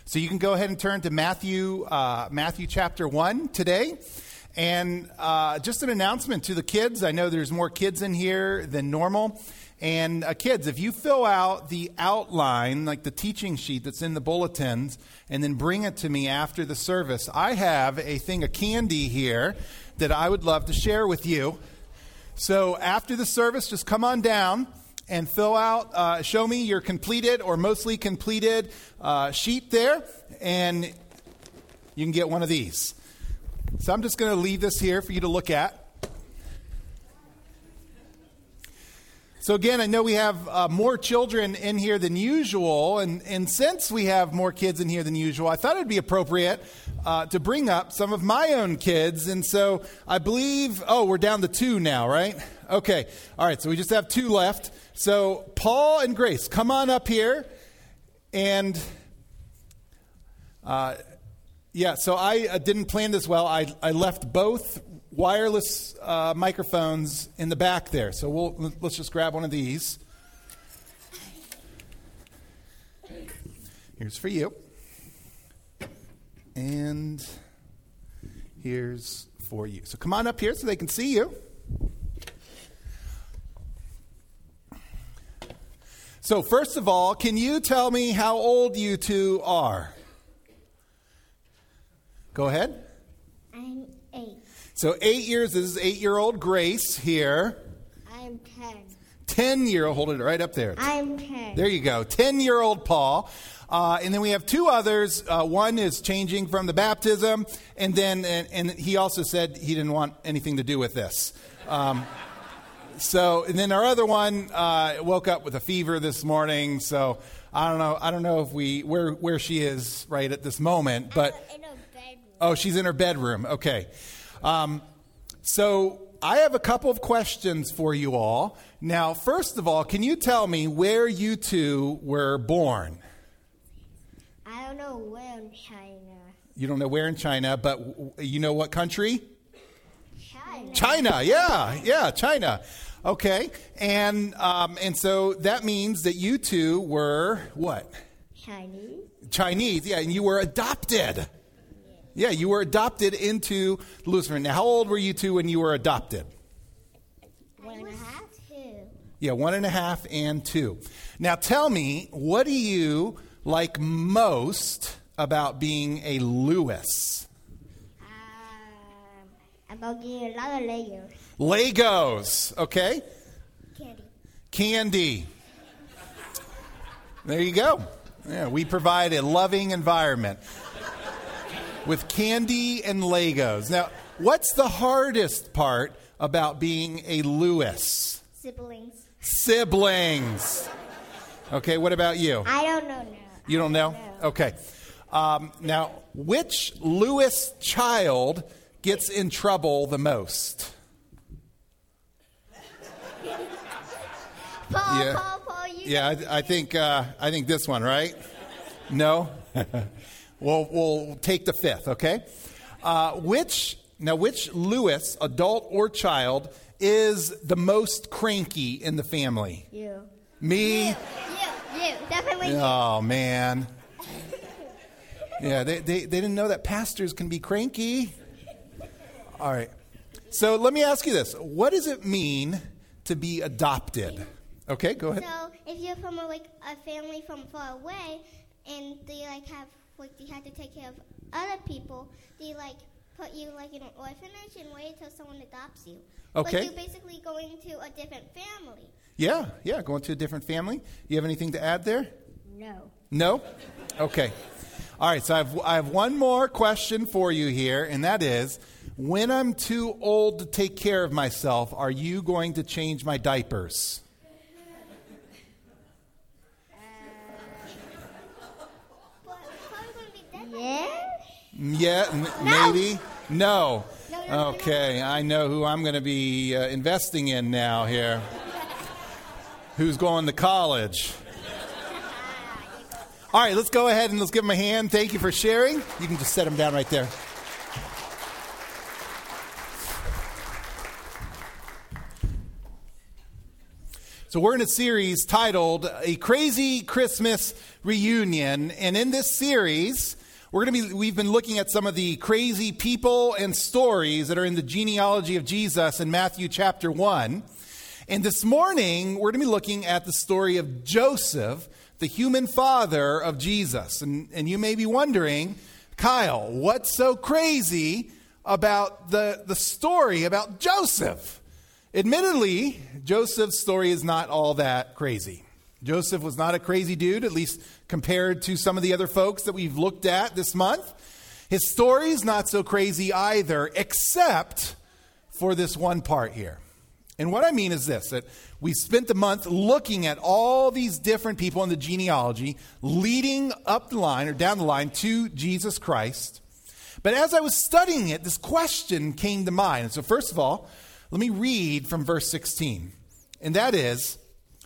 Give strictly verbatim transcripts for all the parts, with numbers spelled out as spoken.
So you can go ahead and turn to Matthew, uh, Matthew chapter one today. And uh, just an announcement to the kids. I know there's more kids in here than normal. And uh, kids, if you fill out the outline, like the teaching sheet that's in the bulletins, and then bring it to me after the service, I have a thing of candy here that I would love to share with you. So after the service, just come on down and fill out, uh, show me your completed or mostly completed uh, sheet there, and you can get one of these. So I'm just going to leave this here for you to look at. So again, I know we have uh, more children in here than usual, and, and since we have more kids in here than usual, I thought it would be appropriate uh, to bring up some of my own kids. And so I believe, oh, we're down to two now, right? Okay. All right, so we just have two left. So Paul and Grace, come on up here. And uh, yeah, so I uh, didn't plan this well. I, I left both wireless uh, microphones in the back there. So we'll let's just grab one of these. Here's for you. And here's for you. So come on up here so they can see you. So first of all, can you tell me how old you two are? Go ahead. I'm eight. So eight years, this is eight-year-old Grace here. I'm ten. Ten-year-old, hold it right up there. I'm ten. There you go. Ten-year-old Paul. Uh, and then we have two others. Uh, one is changing from the baptism, and then and, and he also said he didn't want anything to do with this. Um, so, and then our other one uh, woke up with a fever this morning. So I don't know. I don't know if we where where she is right at this moment, but in her bedroom. Oh, she's in her bedroom. Okay. Um, so I have a couple of questions for you all. Now, first of all, can you tell me where you two were born? I don't know where in China. You don't know where in China, but w- you know what country? China. China, yeah, yeah, China. Okay, and um, and so that means that you two were what? Chinese. Chinese, yeah, and you were adopted. Yeah, you were adopted into Lutheran. Now, how old were you two when you were adopted? One and a half, two. Yeah, one and a half and two. Now, tell me, what do you like most about being a Lewis? Um, about getting a lot of Legos. Legos, okay? Candy. Candy. There you go. Yeah, we provide a loving environment with candy and Legos. Now, what's the hardest part about being a Lewis? Siblings. Siblings. Okay, what about you? I don't know now. You don't know? I don't know. Okay. Um, now, which Lewis child gets in trouble the most? Paul, Yeah. Paul, Paul, you Yeah, I, I think uh, I think this one, right? No? We'll, we'll take the fifth, okay? Uh, which, now which Lewis, adult or child, is the most cranky in the family? You. Me? You, you, you. Definitely you. Oh, man. Yeah, they, they, they didn't know that pastors can be cranky. All right. So let me ask you this. What does it mean to be adopted? Okay, go ahead. So if you're from a, like a family from far away, and they like have like they have to take care of other people, they like put you like in an orphanage and wait until someone adopts you. Okay. Like you're basically going to a different family. Yeah, yeah, going to a different family. You have anything to add there? No. No? Okay. All right, so I have, I have one more question for you here, and that is, when I'm too old to take care of myself, are you going to change my diapers? Yeah. Yeah, n- No. maybe? No. No, no, no, Okay, I know who I'm going to be uh, investing in now here. Who's going to college? All right, let's go ahead and let's give him a hand. Thank you for sharing. You can just set him down right there. So we're in a series titled A Crazy Christmas Reunion, and in this series, we're going to be we've been looking at some of the crazy people and stories that are in the genealogy of Jesus in Matthew chapter one. And this morning, we're going to be looking at the story of Joseph, the human father of Jesus. And, and you may be wondering, Kyle, what's so crazy about the, the story about Joseph? Admittedly, Joseph's story is not all that crazy. Joseph was not a crazy dude, at least compared to some of the other folks that we've looked at this month. His story is not so crazy either, except for this one part here. And what I mean is this, that we spent the month looking at all these different people in the genealogy leading up the line or down the line to Jesus Christ. But as I was studying it, this question came to mind. And so first of all, let me read from verse sixteen. And that is,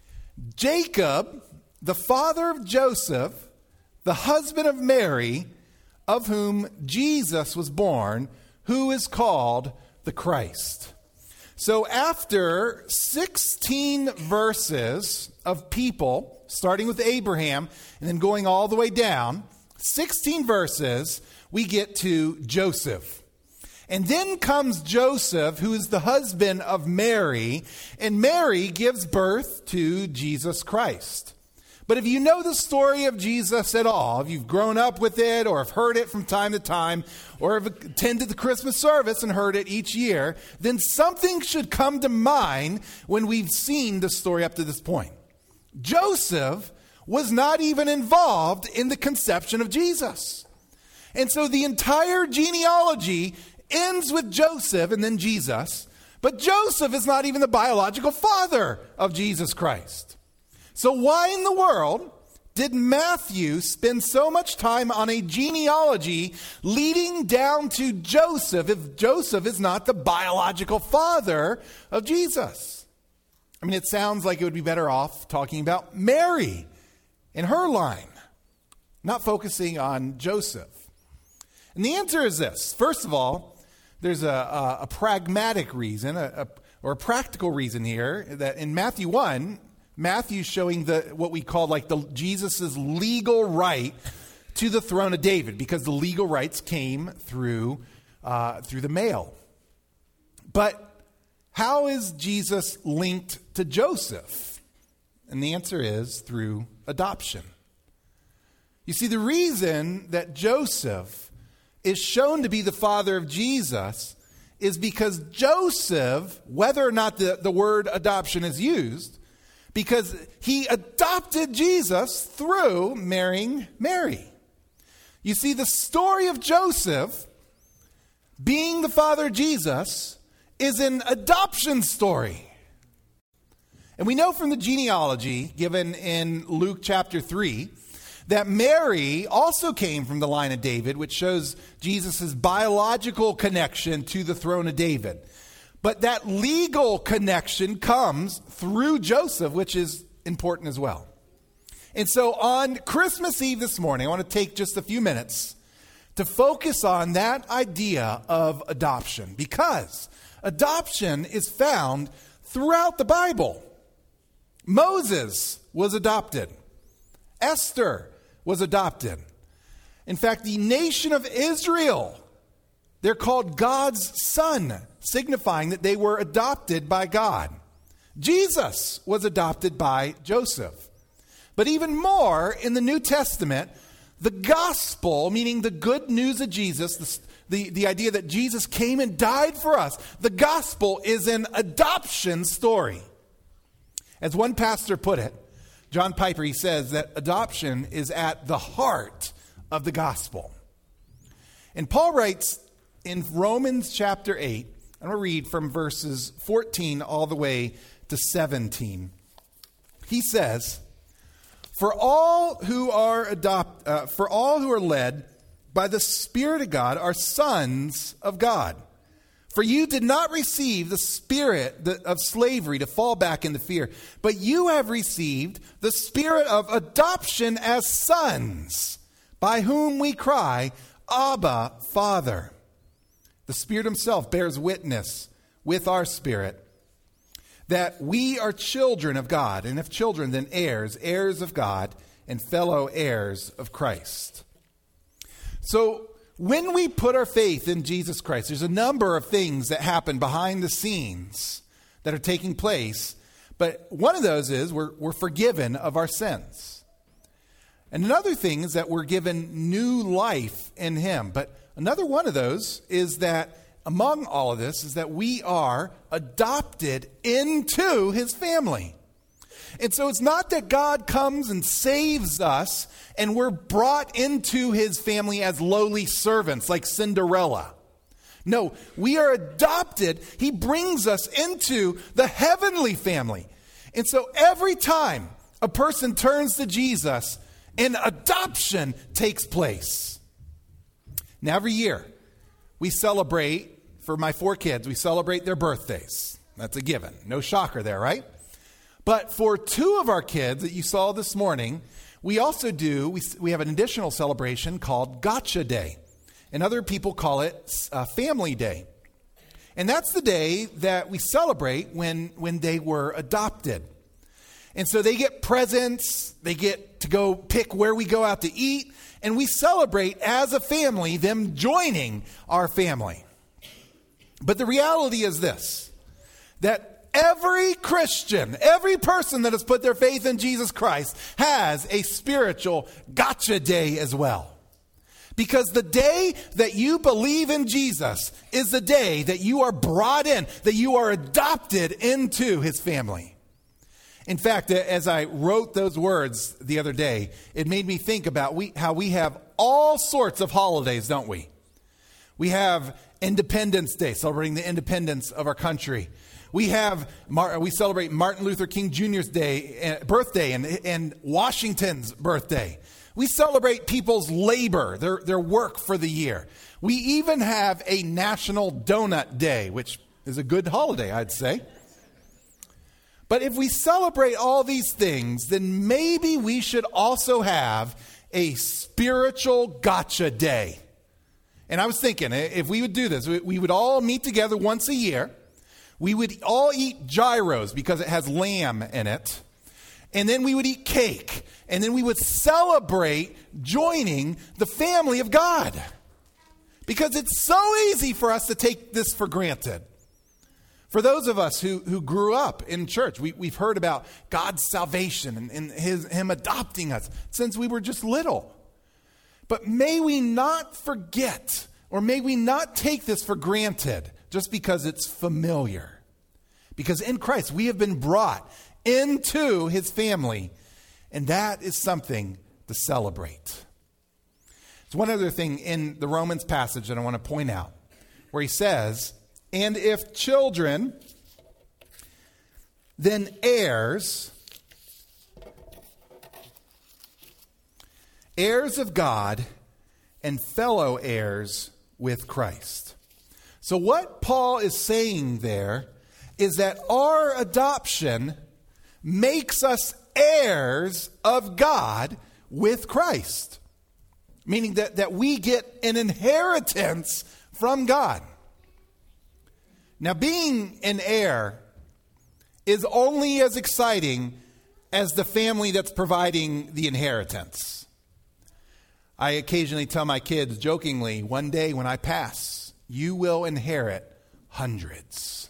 Jacob, the father of Joseph, the husband of Mary, of whom Jesus was born, who is called the Christ. So after sixteen verses of people, starting with Abraham and then going all the way down, sixteen verses, we get to Joseph. And then comes Joseph, who is the husband of Mary, and Mary gives birth to Jesus Christ. But if you know the story of Jesus at all, if you've grown up with it or have heard it from time to time, or have attended the Christmas service and heard it each year, then something should come to mind when we've seen the story up to this point. Joseph was not even involved in the conception of Jesus. And so the entire genealogy ends with Joseph and then Jesus, but Joseph is not even the biological father of Jesus Christ. So why in the world did Matthew spend so much time on a genealogy leading down to Joseph if Joseph is not the biological father of Jesus? I mean, it sounds like it would be better off talking about Mary and her line, not focusing on Joseph. And the answer is this. First of all, there's a, a, a pragmatic reason, a, a, or a practical reason here, that in Matthew one, Matthew's showing the what we call like the Jesus's legal right to the throne of David, because the legal rights came through uh, through the mail. But how is Jesus linked to Joseph? And the answer is through adoption. You see, the reason that Joseph is shown to be the father of Jesus is because Joseph, whether or not the, the word adoption is used, because he adopted Jesus through marrying Mary. You see, the story of Joseph being the father of Jesus is an adoption story. And we know from the genealogy given in Luke chapter three that Mary also came from the line of David, which shows Jesus' biological connection to the throne of David. But that legal connection comes through Joseph, which is important as well. And so on Christmas Eve this morning, I want to take just a few minutes to focus on that idea of adoption, because adoption is found throughout the Bible. Moses was adopted. Esther was adopted. In fact, the nation of Israel, they're called God's son, signifying that they were adopted by God. Jesus was adopted by Joseph. But even more, in the New Testament, the gospel, meaning the good news of Jesus, the, the, the idea that Jesus came and died for us, the gospel is an adoption story. As one pastor put it, John Piper, he says that adoption is at the heart of the gospel. And Paul writes in Romans chapter eight, I'm going to read from verses fourteen all the way to seventeen. He says, For all who are adopt, uh, for all who are led by the Spirit of God are sons of God. For you did not receive the spirit of slavery to fall back into fear, but you have received the spirit of adoption as sons, by whom we cry, Abba, Father. The Spirit himself bears witness with our spirit that we are children of God, and if children, then heirs, heirs of God, and fellow heirs of Christ. So when we put our faith in Jesus Christ, there's a number of things that happen behind the scenes that are taking place, but one of those is we're, we're forgiven of our sins. And another thing is that we're given new life in him. But another one of those is that among all of this is that we are adopted into his family. And so it's not that God comes and saves us and we're brought into his family as lowly servants like Cinderella. No, we are adopted. He brings us into the heavenly family. And so every time a person turns to Jesus, an adoption takes place. Now every year we celebrate, for my four kids, we celebrate their birthdays. That's a given. No shocker there, right? But for two of our kids that you saw this morning, we also do, we, we have an additional celebration called Gotcha Day. And other people call it uh, Family Day. And that's the day that we celebrate when, when they were adopted. And so they get presents, they get to go pick where we go out to eat, and we celebrate as a family them joining our family. But the reality is this, that every Christian, every person that has put their faith in Jesus Christ has a spiritual gotcha day as well. Because the day that you believe in Jesus is the day that you are brought in, that you are adopted into his family. In fact, as I wrote those words the other day, it made me think about we, how we have all sorts of holidays, don't we? We have Independence Day, celebrating the independence of our country. We have we celebrate Martin Luther King Junior's day, birthday, and, and Washington's birthday. We celebrate people's labor, their, their work for the year. We even have a National Donut Day, which is a good holiday, I'd say. But if we celebrate all these things, then maybe we should also have a spiritual gotcha day. And I was thinking, if we would do this, we would all meet together once a year. We would all eat gyros because it has lamb in it. And then we would eat cake. And then we would celebrate joining the family of God. Because it's so easy for us to take this for granted. For those of us who, who grew up in church, we, we've heard about God's salvation and, and his, him adopting us since we were just little. But may we not forget, or may we not take this for granted just because it's familiar. Because in Christ, we have been brought into his family, and that is something to celebrate. There's one other thing in the Romans passage that I want to point out, where he says, and if children, then heirs, heirs of God and fellow heirs with Christ. So what Paul is saying there is that our adoption makes us heirs of God with Christ. Meaning that, that we get an inheritance from God. Now, being an heir is only as exciting as the family that's providing the inheritance. I occasionally tell my kids jokingly, one day when I pass, you will inherit hundreds.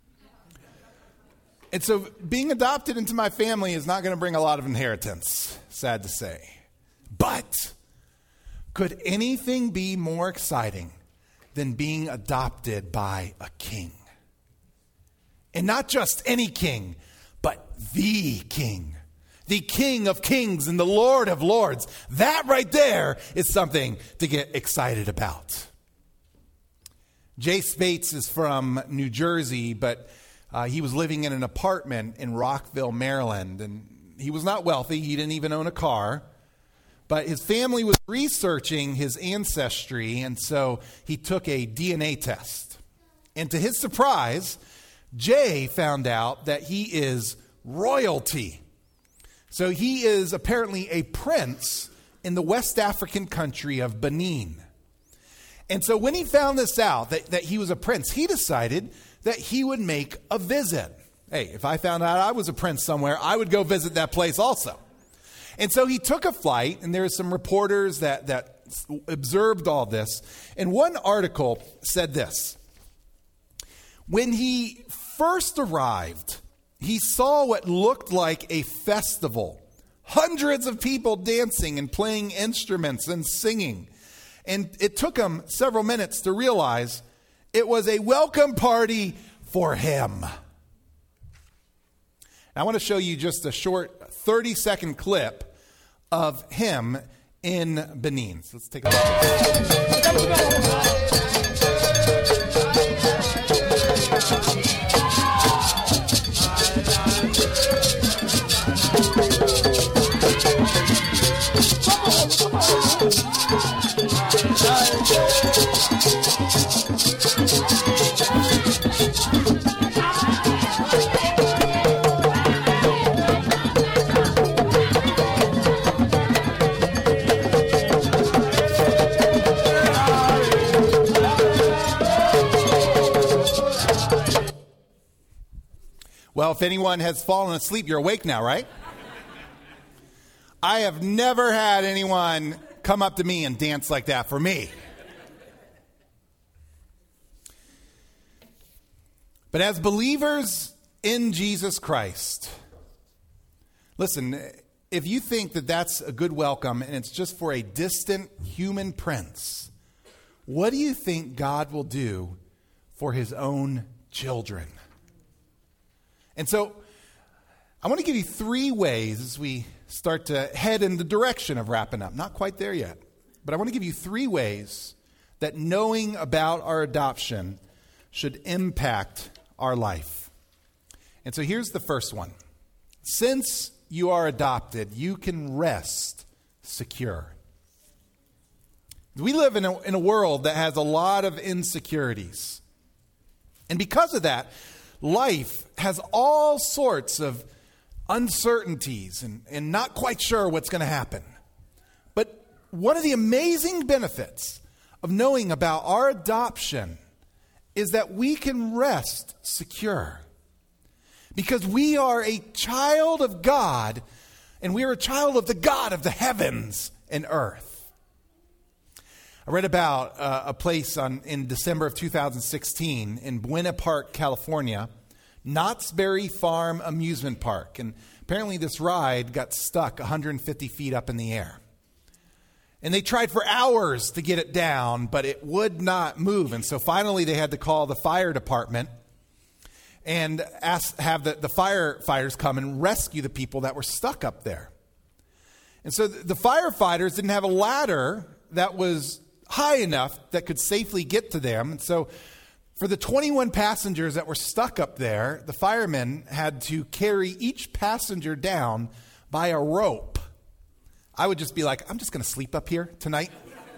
And so being adopted into my family is not going to bring a lot of inheritance, sad to say. But could anything be more exciting than being adopted by a king? And not just any king, but the king. The King of Kings and the Lord of Lords. That right there is something to get excited about. Jay Spates is from New Jersey, but uh, he was living in an apartment in Rockville, Maryland. And he was not wealthy. He didn't even own a car. But his family was researching his ancestry, and so he took a D N A test. And to his surprise, Jay found out that he is royalty. So he is apparently a prince in the West African country of Benin. And so when he found this out, that, that he was a prince, he decided that he would make a visit. Hey, if I found out I was a prince somewhere, I would go visit that place also. And so he took a flight, and there are some reporters that, that observed all this. And one article said this: when he first arrived, he saw what looked like a festival. Hundreds of people dancing and playing instruments and singing. And it took him several minutes to realize it was a welcome party for him. I want to show you just a short thirty-second clip of him in Benin. So let's take a Well, if anyone has fallen asleep, you're awake now, right? I have never had anyone come up to me and dance like that for me. But as believers in Jesus Christ, listen, if you think that that's a good welcome and it's just for a distant human prince, what do you think God will do for his own children? And so I want to give you three ways as we start to head in the direction of wrapping up. Not quite there yet, but I want to give you three ways that knowing about our adoption should impact our life. And so here's the first one. Since you are adopted, you can rest secure. We live in a, in a world that has a lot of insecurities. And because of that, life has all sorts of uncertainties and, and not quite sure what's going to happen. But one of the amazing benefits of knowing about our adoption is that we can rest secure. Because we are a child of God, and we are a child of the God of the heavens and earth. I read about uh, a place on, in December of two thousand sixteen in Buena Park, California, Knott's Berry Farm Amusement Park. And apparently this ride got stuck one hundred fifty feet up in the air. And they tried for hours to get it down, but it would not move. And so finally they had to call the fire department and ask, have the, the firefighters come and rescue the people that were stuck up there. And so the, the firefighters didn't have a ladder that was high enough that could safely get to them. And so for the twenty-one passengers that were stuck up there, the firemen had to carry each passenger down by a rope. I would just be like, I'm just going to sleep up here tonight.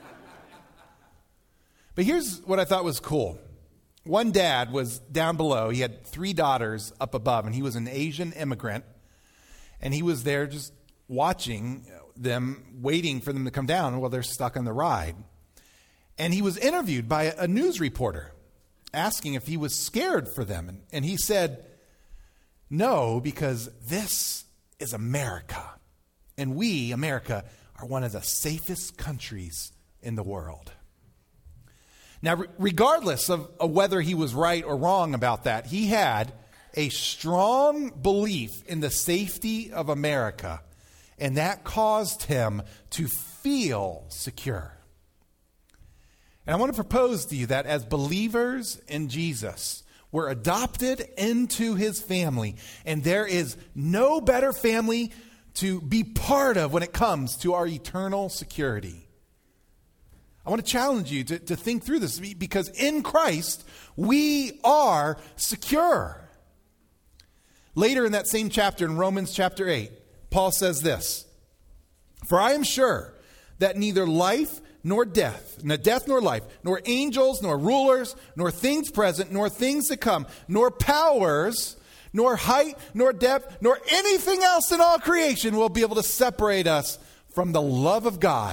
But here's what I thought was cool. One dad was down below. He had three daughters up above, and he was an Asian immigrant. And he was there just watching them, waiting for them to come down while they're stuck on the ride. And he was interviewed by a news reporter asking if he was scared for them. And, and he said, no, because this is America. And we, America, are one of the safest countries in the world. Now, re- regardless of, of whether he was right or wrong about that, he had a strong belief in the safety of America. And that caused him to feel secure. And I want to propose to you that as believers in Jesus, we're adopted into his family. And there is no better family to be part of when it comes to our eternal security. I want to challenge you to, to think through this, because in Christ, we are secure. Later in that same chapter, in Romans chapter eight, Paul says this: for I am sure that neither life nor death, nor death nor life, nor angels, nor rulers, nor things present, nor things to come, nor powers, nor height, nor depth, nor anything else in all creation will be able to separate us from the love of God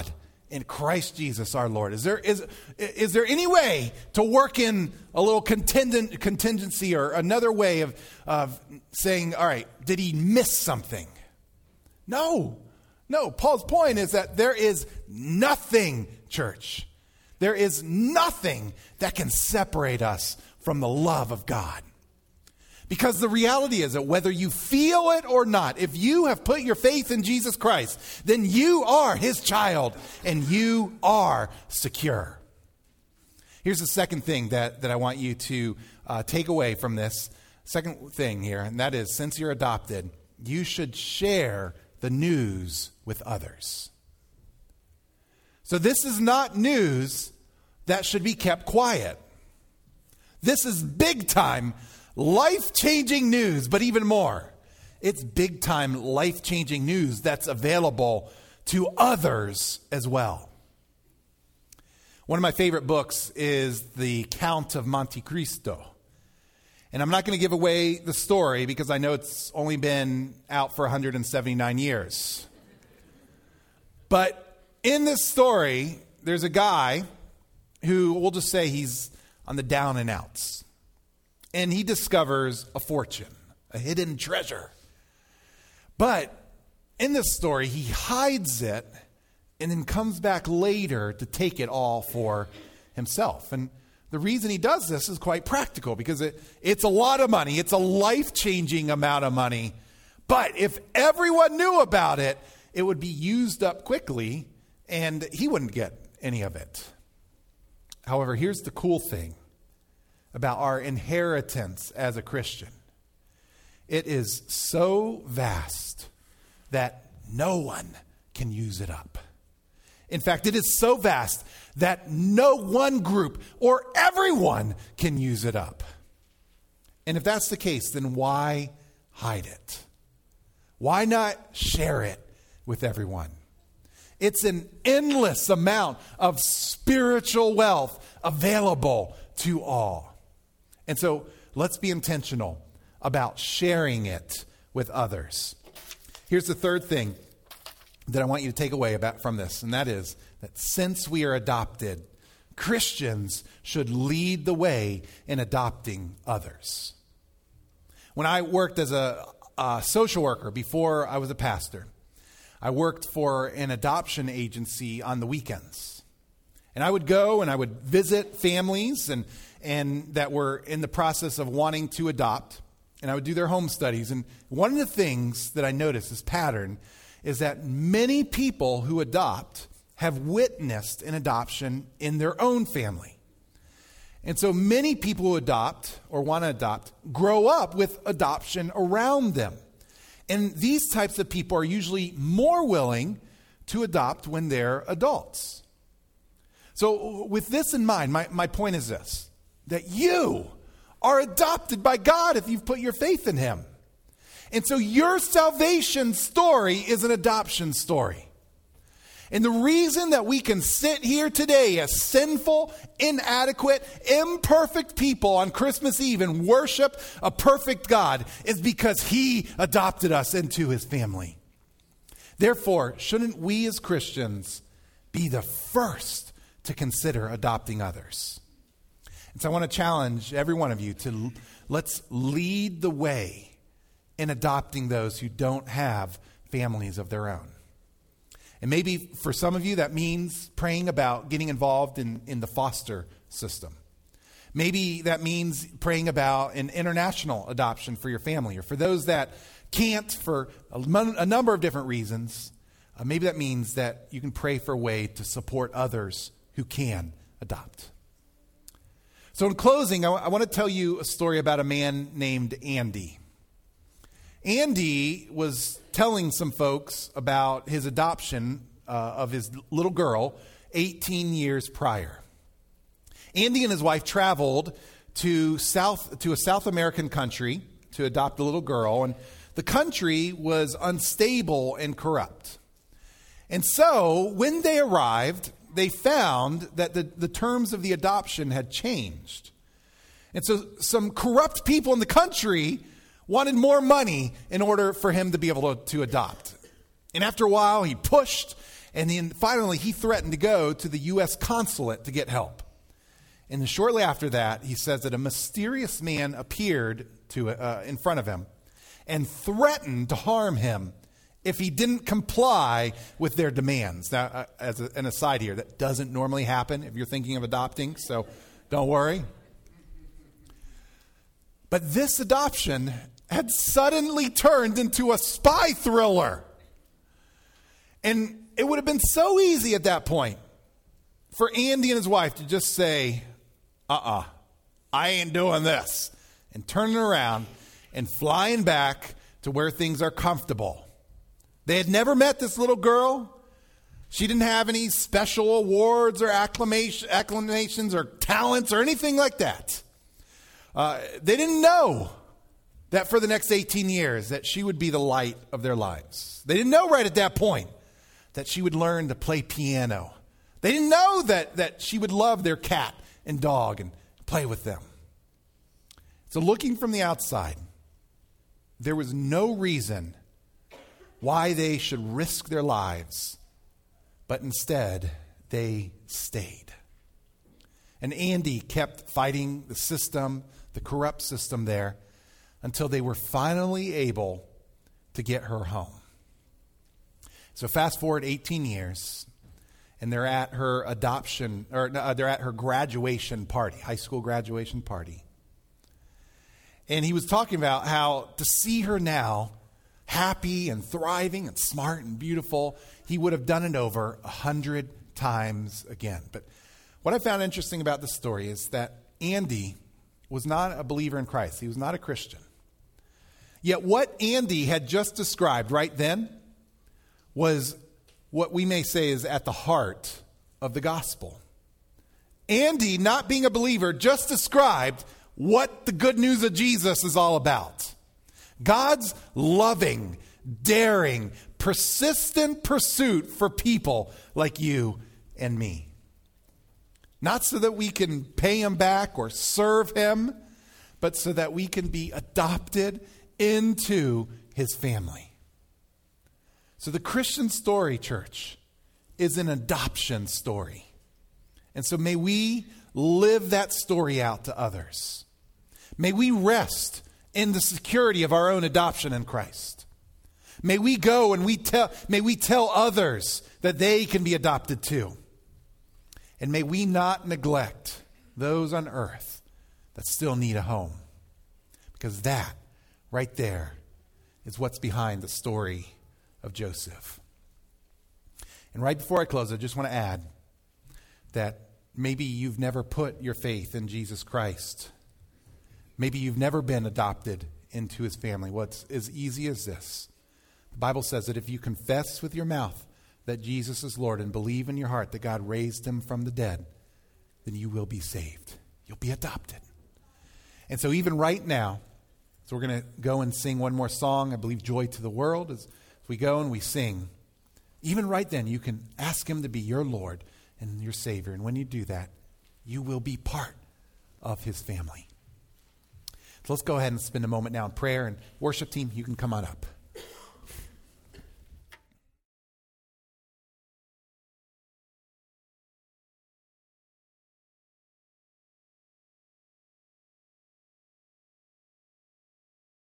in Christ Jesus our Lord. Is there is is there any way to work in a little contingent, contingency or another way of, of saying, all right, did he miss something? No. No. Paul's point is that there is nothing, church. There is nothing that can separate us from the love of God. Because the reality is that whether you feel it or not, if you have put your faith in Jesus Christ, then you are his child and you are secure. Here's the second thing that, that I want you to uh, take away from this. Second thing here, and that is, since you're adopted, you should share the news with others. So this is not news that should be kept quiet. This is big time life-changing news, but even more, it's big-time life-changing news that's available to others as well. One of my favorite books is The Count of Monte Cristo. And I'm not going to give away the story because I know it's only been out for one hundred seventy-nine years. But in this story, there's a guy who, we'll just say he's on the down and outs. And he discovers a fortune, a hidden treasure. But in this story, he hides it and then comes back later to take it all for himself. And the reason he does this is quite practical because it, it's a lot of money. It's a life-changing amount of money. But if everyone knew about it, it would be used up quickly and he wouldn't get any of it. However, here's the cool thing about our inheritance as a Christian. It is so vast that no one can use it up. In fact, it is so vast that no one group or everyone can use it up. And if that's the case, then why hide it? Why not share it with everyone? It's an endless amount of spiritual wealth available to all. And so let's be intentional about sharing it with others. Here's the third thing that I want you to take away about from this, and that is that since we are adopted, Christians should lead the way in adopting others. When I worked as a, a social worker before I was a pastor, I worked for an adoption agency on the weekends. And I would go and I would visit families and and that were in the process of wanting to adopt, and I would do their home studies. And one of the things that I noticed, this pattern, is that many people who adopt have witnessed an adoption in their own family. And so many people who adopt or want to adopt grow up with adoption around them. And these types of people are usually more willing to adopt when they're adults. So with this in mind, my, my point is this, that you are adopted by God if you've put your faith in him. And so your salvation story is an adoption story. And the reason that we can sit here today as sinful, inadequate, imperfect people on Christmas Eve and worship a perfect God is because he adopted us into his family. Therefore, shouldn't we as Christians be the first to consider adopting others? And so I want to challenge every one of you to let's lead the way in adopting those who don't have families of their own. And maybe for some of you that means praying about getting involved in, in the foster system. Maybe that means praying about an international adoption for your family, or for those that can't for a, a number of different reasons. Uh, maybe that means that you can pray for a way to support others who can adopt. So in closing, I, w- I want to tell you a story about a man named Andy. Andy was telling some folks about his adoption uh, of his little girl eighteen years prior. Andy and his wife traveled to South to a South American country to adopt a little girl, and the country was unstable and corrupt. And so when they arrived, they found that the, the terms of the adoption had changed. And so some corrupt people in the country wanted more money in order for him to be able to, to adopt. And after a while, he pushed And then finally, he threatened to go to the U S consulate to get help. And then shortly after that, he says that a mysterious man appeared to uh, in front of him and threatened to harm him if he didn't comply with their demands. Now, uh, as a, an aside here, that doesn't normally happen if you're thinking of adopting, so don't worry. But this adoption had suddenly turned into a spy thriller. And it would have been so easy at that point for Andy and his wife to just say, uh-uh, I ain't doing this, and turning around and flying back to where things are comfortable. They had never met this little girl. She didn't have any special awards or acclamation, acclamations or talents or anything like that. Uh, they didn't know that for the next eighteen years that she would be the light of their lives. They didn't know right at that point that she would learn to play piano. They didn't know that, that she would love their cat and dog and play with them. So looking from the outside, there was no reason why they should risk their lives, but instead they stayed. And Andy kept fighting the system, the corrupt system there, until they were finally able to get her home. So fast forward eighteen years, and they're at her adoption, or uh, they're at her graduation party, high school graduation party. And he was talking about how to see her now, happy and thriving and smart and beautiful, he would have done it over a hundred times again. But what I found interesting about this story is that Andy was not a believer in Christ. He was not a Christian. Yet what Andy had just described right then was what we may say is at the heart of the gospel. Andy, not being a believer, just described what the good news of Jesus is all about. God's loving, daring, persistent pursuit for people like you and me. Not so that we can pay him back or serve him, but so that we can be adopted into his family. So the Christian story, church, is an adoption story. And so may we live that story out to others. May we rest in the security of our own adoption in Christ. May we go and we tell, may we tell others that they can be adopted too. And may we not neglect those on earth that still need a home. Because that right there is what's behind the story of Joseph. And right before I close, I just want to add that maybe you've never put your faith in Jesus Christ. Maybe you've never been adopted into his family. What's as easy as this? The Bible says that if you confess with your mouth that Jesus is Lord and believe in your heart that God raised him from the dead, then you will be saved. You'll be adopted. And so even right now, so we're going to go and sing one more song, I believe Joy to the World, as we go and we sing. Even right then, you can ask him to be your Lord and your Savior. And when you do that, you will be part of his family. So let's go ahead and spend a moment now in prayer. And worship team, you can come on up.